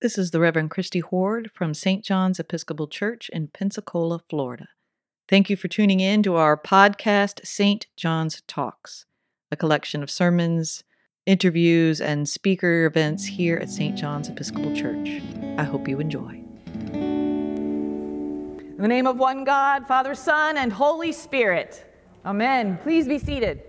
This is the Reverend Christy Horde from St. John's Episcopal Church in Pensacola, Florida. Thank you for tuning in to our podcast, St. John's Talks, a collection of sermons, interviews, and speaker events here at St. John's Episcopal Church. I hope you enjoy. In the name of one God, Father, Son, and Holy Spirit. Amen. Please be seated.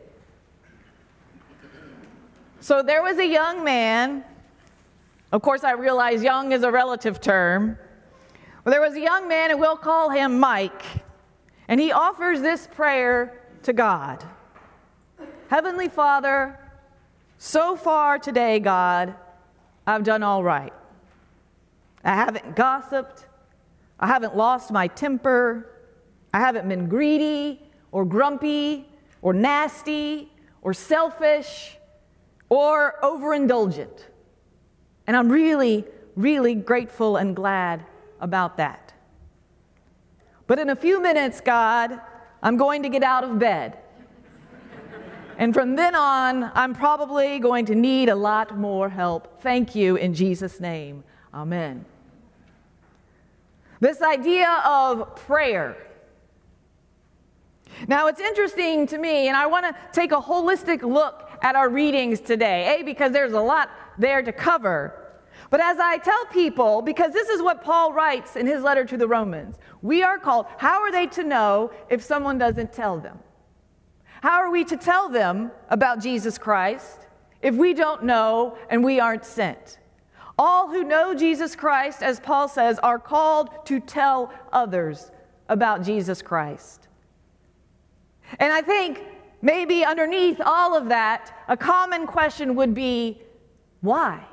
So there was a young man. Of course, I realize young is a relative term. Well, there was a young man, and we'll call him Mike, and he offers this prayer to God. Heavenly Father, so far today, God, I've done all right. I haven't gossiped. I haven't lost my temper. I haven't been greedy or grumpy or nasty or selfish or overindulgent. And I'm really, really grateful and glad about that. But in a few minutes, God, I'm going to get out of bed. And from then on, I'm probably going to need a lot more help. Thank you in Jesus' name. Amen. This idea of prayer. Now, it's interesting to me, and I want to take a holistic look at our readings today, because there's a lot there to cover. But as I tell people, because this is what Paul writes in his letter to the Romans, we are called, how are they to know if someone doesn't tell them? How are we to tell them about Jesus Christ if we don't know and we aren't sent? All who know Jesus Christ, as Paul says, are called to tell others about Jesus Christ. And I think maybe underneath all of that, a common question would be, why?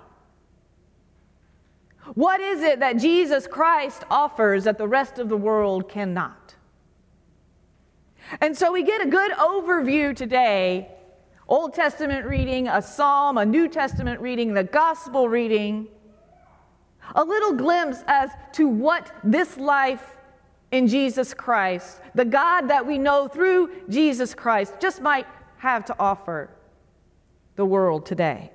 What is it that Jesus Christ offers that the rest of the world cannot? And so we get a good overview today, Old Testament reading, a psalm, a New Testament reading, the gospel reading, a little glimpse as to what this life in Jesus Christ, the God that we know through Jesus Christ, just might have to offer the world today.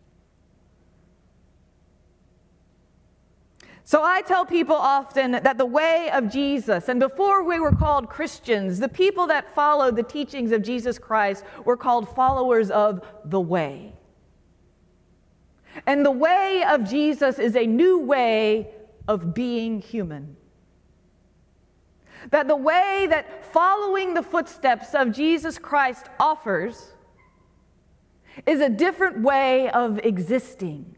So I tell people often that the way of Jesus, and before we were called Christians, the people that followed the teachings of Jesus Christ were called followers of the way. And the way of Jesus is a new way of being human. That the way that following the footsteps of Jesus Christ offers is a different way of existing.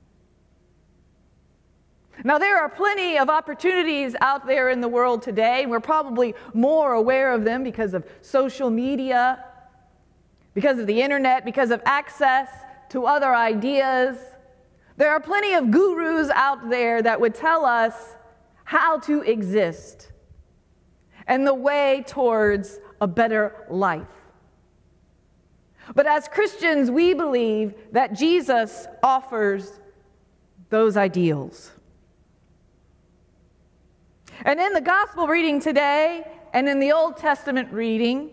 Now, there are plenty of opportunities out there in the world today, and we're probably more aware of them because of social media, because of the internet, because of access to other ideas. There are plenty of gurus out there that would tell us how to exist and the way towards a better life. But as Christians, we believe that Jesus offers those ideals. And in the gospel reading today, and in the Old Testament reading,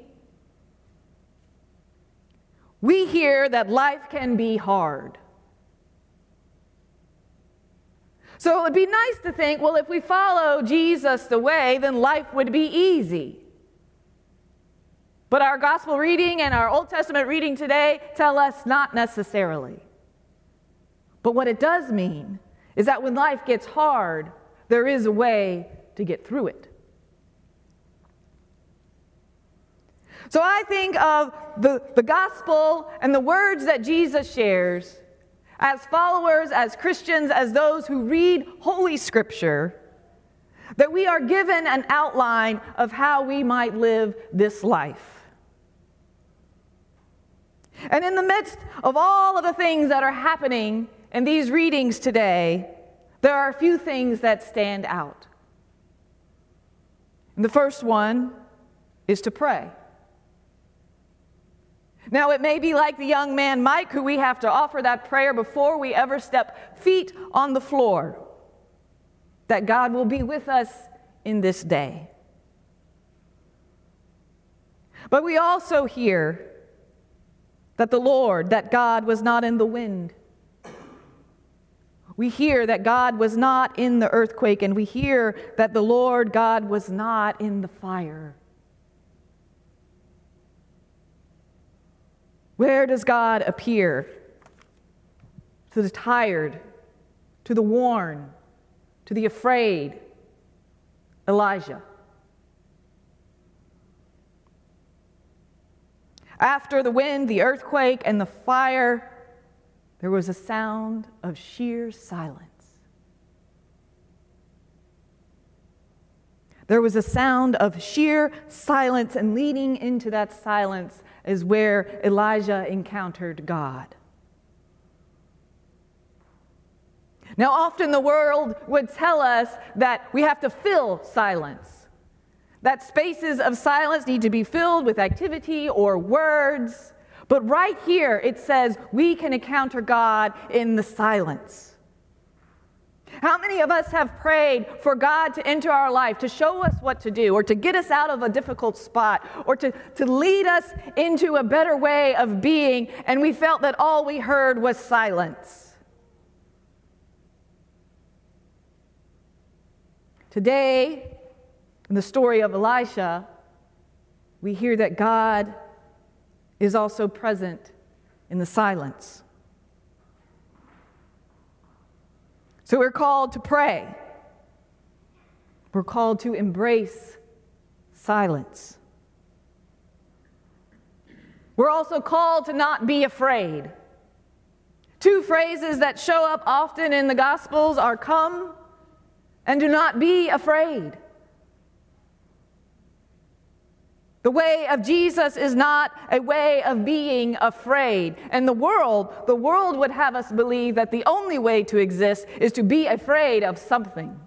we hear that life can be hard. So it would be nice to think, well, if we follow Jesus the way, then life would be easy. But our gospel reading and our Old Testament reading today tell us not necessarily. But what it does mean is that when life gets hard, there is a way to get through it. So I think of the gospel and the words that Jesus shares as followers, as Christians, as those who read Holy Scripture, that we are given an outline of how we might live this life. And in the midst of all of the things that are happening in these readings today, there are a few things that stand out. And the first one is to pray. Now, it may be like the young man Mike, who we have to offer that prayer before we ever step feet on the floor, that God will be with us in this day. But we also hear that the Lord, that God was not in the wind. We hear that God was not in the earthquake, and we hear that the Lord God was not in the fire. Where does God appear? To the tired, to the worn, to the afraid. Elijah. After the wind, the earthquake, and the fire, there was a sound of sheer silence. There was a sound of sheer silence, and leading into that silence is where Elijah encountered God. Now, often the world would tell us that we have to fill silence, that spaces of silence need to be filled with activity or words. But right here it says we can encounter God in the silence. How many of us have prayed for God to enter our life, to show us what to do, or to get us out of a difficult spot, or to lead us into a better way of being, and we felt that all we heard was silence? Today, in the story of Elisha, we hear that God is also present in the silence. So we're called to pray. We're called to embrace silence. We're also called to not be afraid. Two phrases that show up often in the Gospels are come and do not be afraid. The way of Jesus is not a way of being afraid. And the world would have us believe that the only way to exist is to be afraid of something.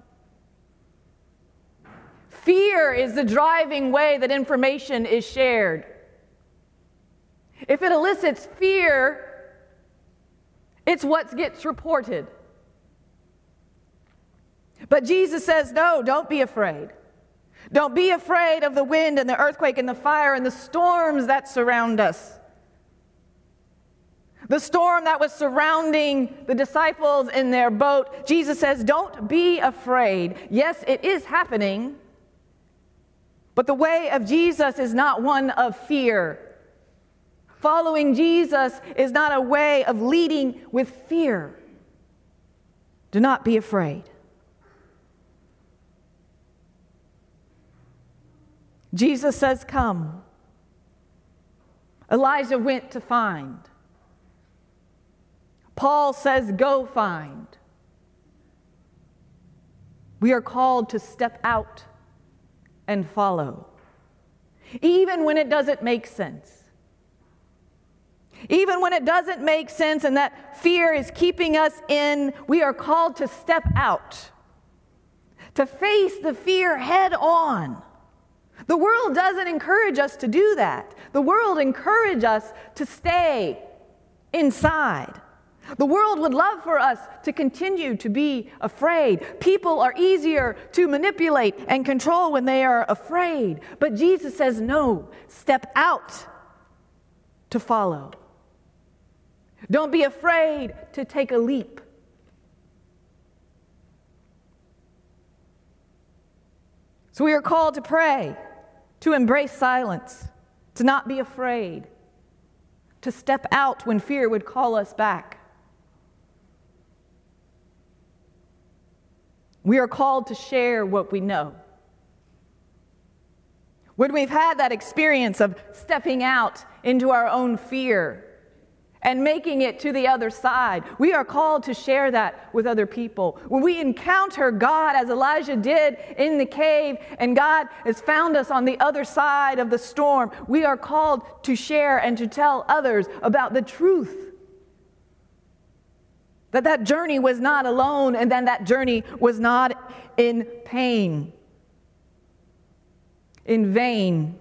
Fear is the driving way that information is shared. If it elicits fear, it's what gets reported. But Jesus says, no, don't be afraid. Don't be afraid of the wind and the earthquake and the fire and the storms that surround us. The storm that was surrounding the disciples in their boat, Jesus says, don't be afraid. Yes, it is happening, but the way of Jesus is not one of fear. Following Jesus is not a way of leading with fear. Do not be afraid. Jesus says, come. Elijah went to find. Paul says, go find. We are called to step out and follow, even when it doesn't make sense. Even when it doesn't make sense and that fear is keeping us in, we are called to step out, to face the fear head on. The world doesn't encourage us to do that. The world encourages us to stay inside. The world would love for us to continue to be afraid. People are easier to manipulate and control when they are afraid. But Jesus says, no, step out to follow. Don't be afraid to take a leap. So we are called to pray, to embrace silence, to not be afraid, to step out when fear would call us back. We are called to share what we know. When we've had that experience of stepping out into our own fear and making it to the other side, we are called to share that with other people. When we encounter God, as Elijah did in the cave, and God has found us on the other side of the storm, we are called to share and to tell others about the truth. That journey was not alone, and then that journey was not in pain, in vain.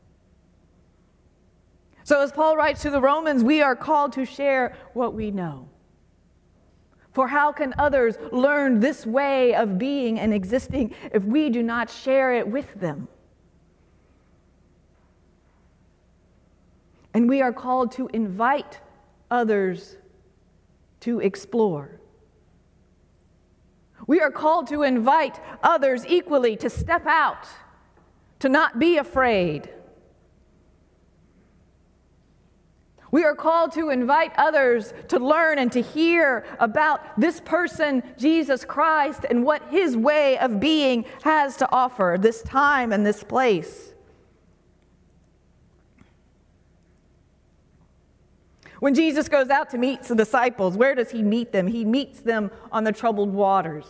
So as Paul writes to the Romans, we are called to share what we know. For how can others learn this way of being and existing if we do not share it with them? And we are called to invite others to explore. We are called to invite others equally to step out, to not be afraid. We are called to invite others to learn and to hear about this person, Jesus Christ, and what his way of being has to offer this time and this place. When Jesus goes out to meet the disciples, where does he meet them? He meets them on the troubled waters.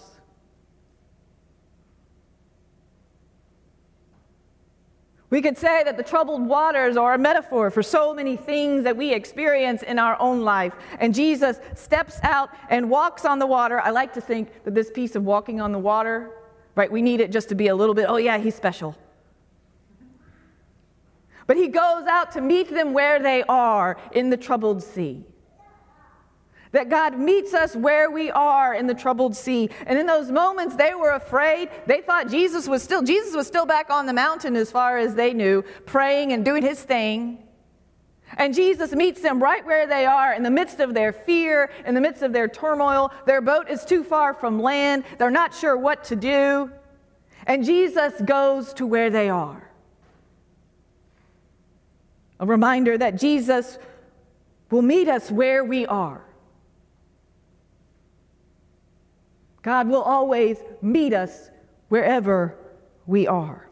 We could say that the troubled waters are a metaphor for so many things that we experience in our own life. And Jesus steps out and walks on the water. I like to think that this piece of walking on the water, right, we need it just to be a little bit, oh yeah, he's special. But he goes out to meet them where they are in the troubled sea. That God meets us where we are in the troubled sea. And in those moments, they were afraid. They thought Jesus was still back on the mountain as far as they knew, praying and doing his thing. And Jesus meets them right where they are in the midst of their fear, in the midst of their turmoil. Their boat is too far from land. They're not sure what to do. And Jesus goes to where they are. A reminder that Jesus will meet us where we are. God will always meet us wherever we are.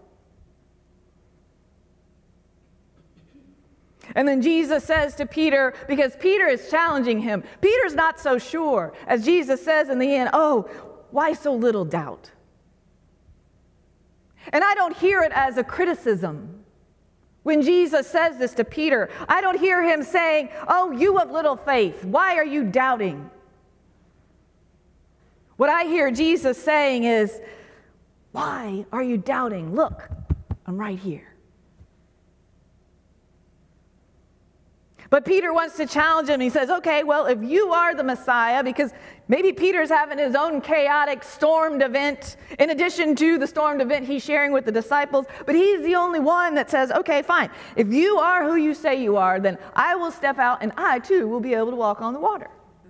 And then Jesus says to Peter, because Peter is challenging him, Peter's not so sure. As Jesus says in the end, oh, why so little doubt? And I don't hear it as a criticism. When Jesus says this to Peter, I don't hear him saying, oh, you of little faith, why are you doubting? What I hear Jesus saying is, why are you doubting? Look, I'm right here. But Peter wants to challenge him. He says, okay, well, if you are the Messiah, because maybe Peter's having his own chaotic stormed event in addition to the stormed event he's sharing with the disciples, but he's the only one that says, okay, fine. If you are who you say you are, then I will step out and I too will be able to walk on the water.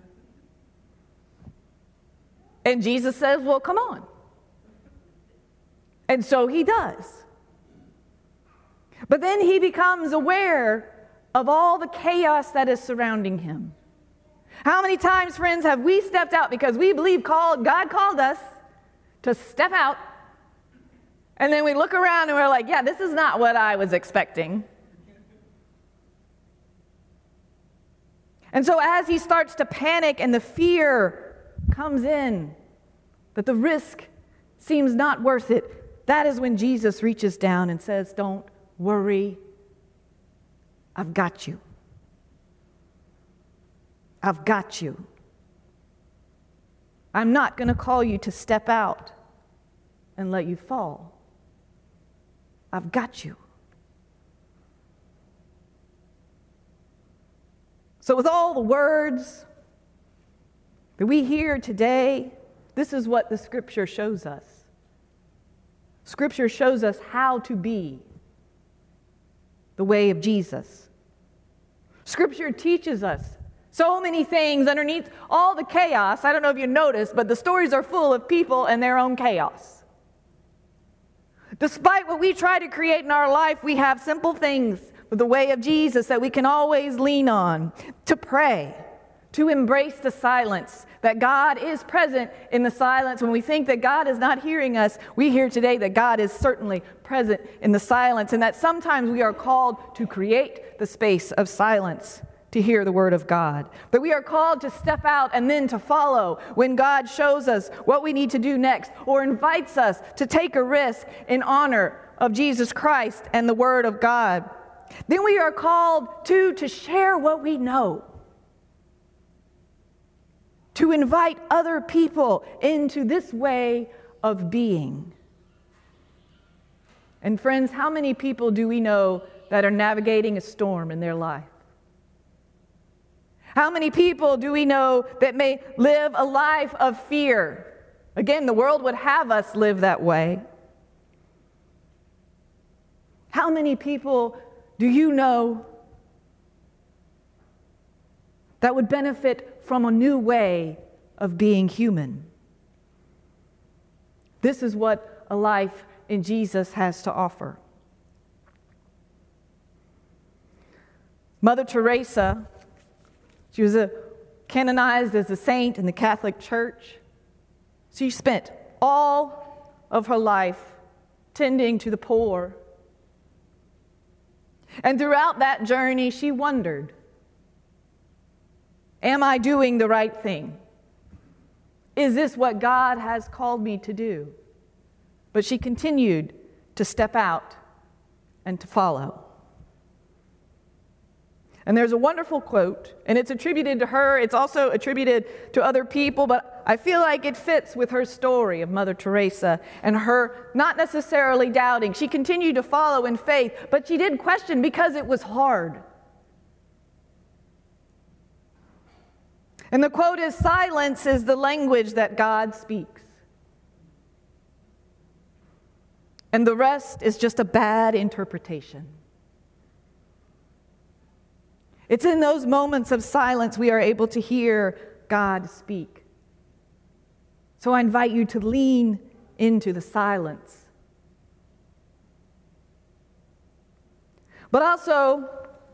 And Jesus says, well, come on. And so he does. But then he becomes aware of all the chaos that is surrounding him. How many times, friends, have we stepped out because we believe God called us to step out, and then we look around and we're like, yeah, this is not what I was expecting. And so as he starts to panic and the fear comes in, that the risk seems not worth it, that is when Jesus reaches down and says, don't worry, I've got you. I've got you. I'm not going to call you to step out and let you fall. I've got you. So with all the words that we hear today, this is what the Scripture shows us. Scripture shows us how to be the way of Jesus. Scripture teaches us so many things underneath all the chaos. I don't know if you noticed, but the stories are full of people and their own chaos. Despite what we try to create in our life, we have simple things with the way of Jesus that we can always lean on: to pray, to embrace the silence, that God is present in the silence. When we think that God is not hearing us, we hear today that God is certainly present in the silence, and that sometimes we are called to create the space of silence to hear the word of God. That we are called to step out and then to follow when God shows us what we need to do next, or invites us to take a risk in honor of Jesus Christ and the word of God. Then we are called to share what we know, to invite other people into this way of being. And friends, how many people do we know that are navigating a storm in their life? How many people do we know that may live a life of fear? Again, the world would have us live that way. How many people do you know that would benefit from a new way of being human? This is what a life in Jesus has to offer. Mother Teresa, she was canonized as a saint in the Catholic Church. She spent all of her life tending to the poor. And throughout that journey, she wondered, am I doing the right thing? Is this what God has called me to do? But she continued to step out and to follow. And there's a wonderful quote, and it's attributed to her. It's also attributed to other people, but I feel like it fits with her story of Mother Teresa and her not necessarily doubting. She continued to follow in faith, but she did question because it was hard. And the quote is, "Silence is the language that God speaks. And the rest is just a bad interpretation." It's in those moments of silence we are able to hear God speak. So I invite you to lean into the silence. But also,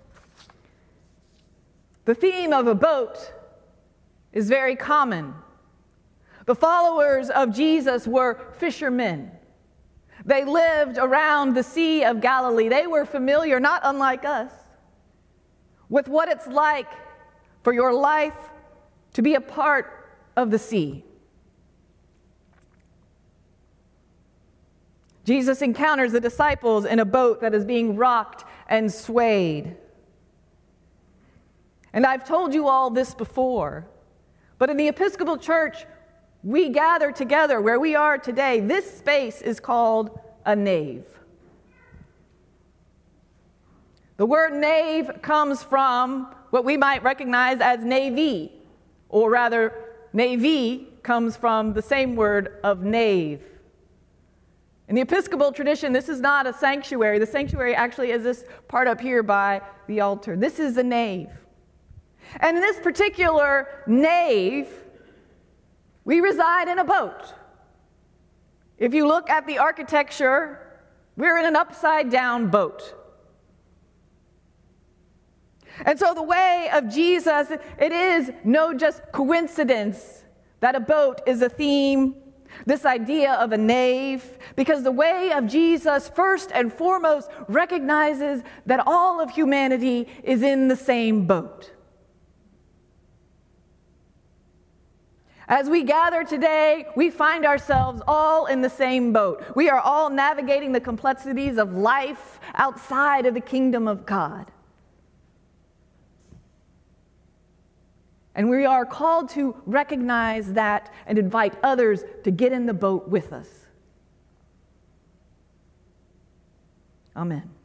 the theme of a boat is very common. The followers of Jesus were fishermen. They lived around the Sea of Galilee. They were familiar, not unlike us, with what it's like for your life to be a part of the sea. Jesus encounters the disciples in a boat that is being rocked and swayed. And I've told you all this before, but in the Episcopal Church, we gather together where we are today. This space is called a nave. The word nave comes from what we might recognize as navy, or rather, navy comes from the same word of nave. In the Episcopal tradition, this is not a sanctuary. The sanctuary actually is this part up here by the altar. This is a nave. And in this particular nave, we reside in a boat. If you look at the architecture, we're in an upside-down boat. And so the way of Jesus, it is no just coincidence that a boat is a theme, this idea of a nave, because the way of Jesus first and foremost recognizes that all of humanity is in the same boat. As we gather today, we find ourselves all in the same boat. We are all navigating the complexities of life outside of the kingdom of God. And we are called to recognize that and invite others to get in the boat with us. Amen.